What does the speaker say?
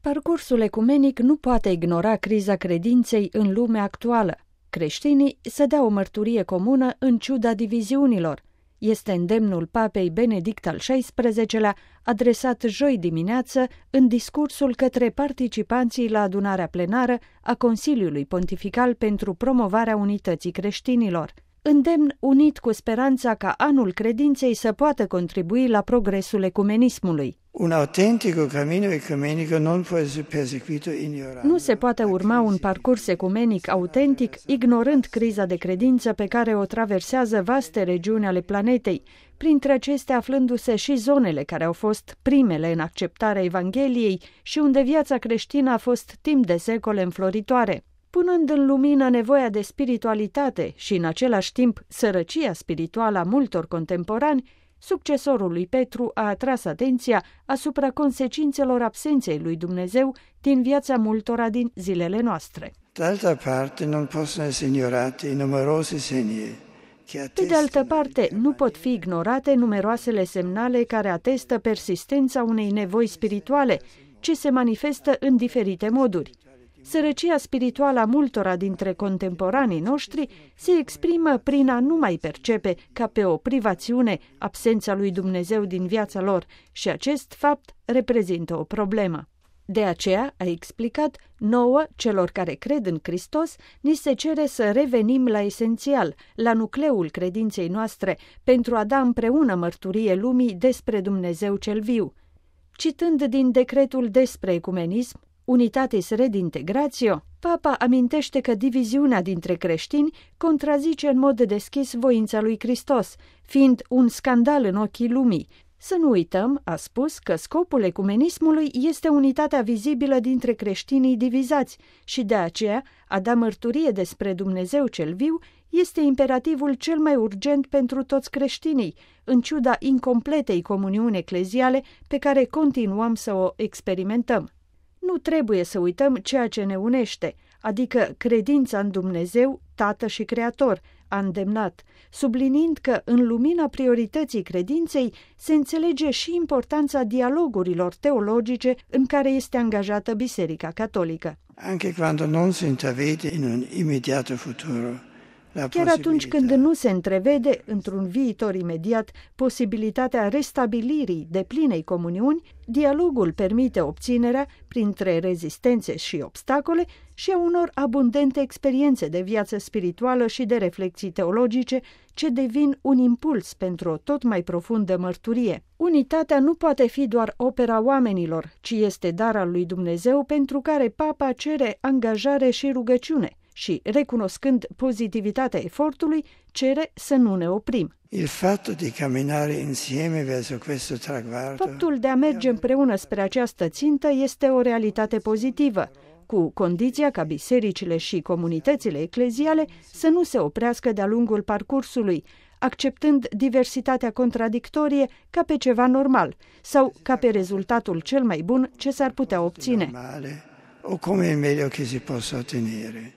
Parcursul ecumenic nu poate ignora criza credinței în lumea actuală. Creștinii să dea o mărturie comună în ciuda diviziunilor. Este îndemnul Papei Benedict al XVI-lea, adresat joi dimineață în discursul către participanții la adunarea plenară a Consiliului Pontifical pentru promovarea unității creștinilor. Îndemn unit cu speranța ca anul credinței să poată contribui la progresul ecumenismului. Un autentico cammino ecumenico non può essere perseguito ignorando. Nu se poate urma un parcurs ecumenic autentic ignorând criza de credință pe care o traversează vaste regiuni ale planetei, printre acestea aflându-se și zonele care au fost primele în acceptarea Evangheliei și unde viața creștină a fost timp de secole înfloritoare. Punând în lumină nevoia de spiritualitate și în același timp sărăcia spirituală a multor contemporani, succesorul lui Petru a atras atenția asupra consecințelor absenței lui Dumnezeu din viața multora din zilele noastre. D'altra parte, non possono essere ignorati i numerosi segni. Pe de altă parte, nu pot fi ignorate numeroasele semnale care atestă persistența unei nevoi spirituale, ce se manifestă în diferite moduri. Sărăcia spirituală a multora dintre contemporanii noștri se exprimă prin a nu mai percepe ca pe o privațiune absența lui Dumnezeu din viața lor și acest fapt reprezintă o problemă. De aceea, a explicat, nouă, celor care cred în Hristos, ni se cere să revenim la esențial, la nucleul credinței noastre, pentru a da împreună mărturie lumii despre Dumnezeu cel viu. Citând din decretul despre ecumenism, Unitatis Redintegratio, Papa amintește că diviziunea dintre creștini contrazice în mod deschis voința lui Hristos, fiind un scandal în ochii lumii. Să nu uităm, a spus, că scopul ecumenismului este unitatea vizibilă dintre creștinii divizați și de aceea a da mărturie despre Dumnezeu cel viu este imperativul cel mai urgent pentru toți creștinii, în ciuda incompletei comuniuni ecleziale pe care continuăm să o experimentăm. Nu trebuie să uităm ceea ce ne unește, adică credința în Dumnezeu, Tată și Creator, a îndemnat, subliniind că în lumina priorității credinței se înțelege și importanța dialogurilor teologice în care este angajată Biserica Catolică. Anche quando non si intravede in un immediato futuro. Chiar atunci când nu se întrevede, într-un viitor imediat, posibilitatea restabilirii deplinei comuniuni, dialogul permite obținerea, printre rezistențe și obstacole, și a unor abundente experiențe de viață spirituală și de reflexii teologice, ce devin un impuls pentru o tot mai profundă mărturie. Unitatea nu poate fi doar opera oamenilor, ci este dar al lui Dumnezeu pentru care Papa cere angajare și rugăciune. Și, recunoscând pozitivitatea efortului, cere să nu ne oprim. Faptul de a merge împreună spre această țintă este o realitate pozitivă, cu condiția ca bisericile și comunitățile ecleziale să nu se oprească de-a lungul parcursului, acceptând diversitatea contradictorie ca pe ceva normal sau ca pe rezultatul cel mai bun ce s-ar putea obține. O come il meglio che si possa ottenere.